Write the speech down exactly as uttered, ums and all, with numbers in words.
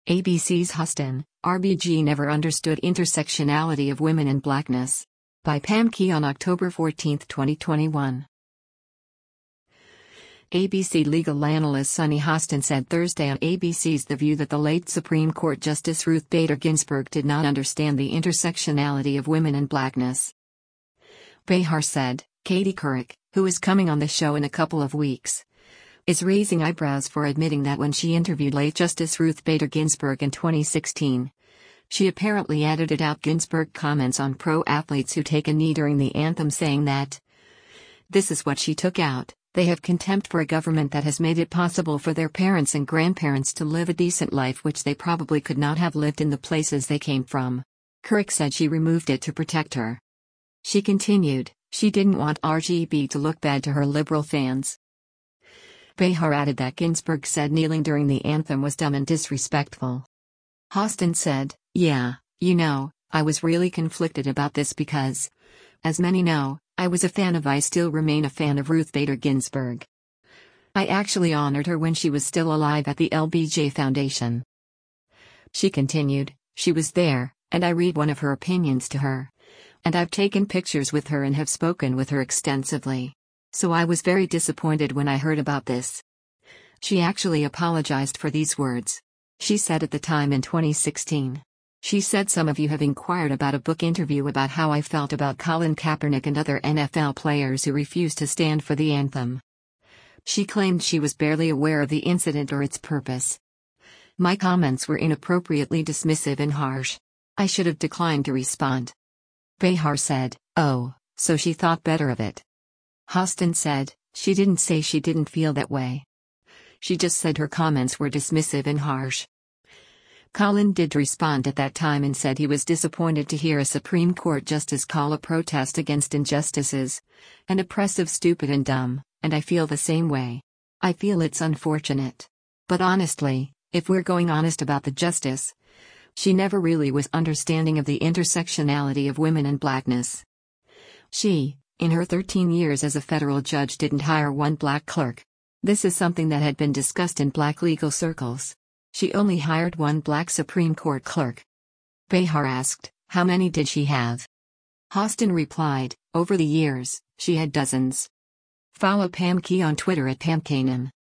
A B C's Huston, R B G never understood intersectionality of women and blackness. By Pam Key on October fourteenth, twenty twenty-one. A B C legal analyst Sunny Hostin said Thursday on A B C's The View that the late Supreme Court Justice Ruth Bader Ginsburg did not understand the intersectionality of women and blackness. Behar said, Katie Couric, who is coming on the show in a couple of weeks, is raising eyebrows for admitting that when she interviewed late Justice Ruth Bader Ginsburg in twenty sixteen, she apparently edited out Ginsburg comments on pro athletes who take a knee during the anthem, saying that, this is what she took out: they have contempt for a government that has made it possible for their parents and grandparents to live a decent life which they probably could not have lived in the places they came from. Couric said she removed it to protect her. She continued, she didn't want R G B to look bad to her liberal fans. Behar added that Ginsburg said kneeling during the anthem was dumb and disrespectful. Hostin said, yeah, you know, I was really conflicted about this because, as many know, I was a fan of I still remain a fan of Ruth Bader Ginsburg. I actually honored her when she was still alive at the L B J Foundation. She continued, she was there, and I read one of her opinions to her. And I've taken pictures with her and have spoken with her extensively. So I was very disappointed when I heard about this. She actually apologized for these words. She said at the time in twenty sixteen. She said, some of you have inquired about a book interview about how I felt about Colin Kaepernick and other N F L players who refused to stand for the anthem. She claimed she was barely aware of the incident or its purpose. My comments were inappropriately dismissive and harsh. I should have declined to respond. Behar said, oh, so she thought better of it. Hostin said, she didn't say she didn't feel that way. She just said her comments were dismissive and harsh. Colin did respond at that time and said he was disappointed to hear a Supreme Court justice call a protest against injustices and oppressive stupid and dumb, and I feel the same way. I feel it's unfortunate. But honestly, if we're going honest about the justice, she never really was understanding of the intersectionality of women and blackness. She, in her thirteen years as a federal judge, didn't hire one black clerk. This is something that had been discussed in black legal circles. She only hired one black Supreme Court clerk. Behar asked, how many did she have? Hostin replied, over the years, she had dozens. Follow Pam Key on Twitter at Pam Kanan.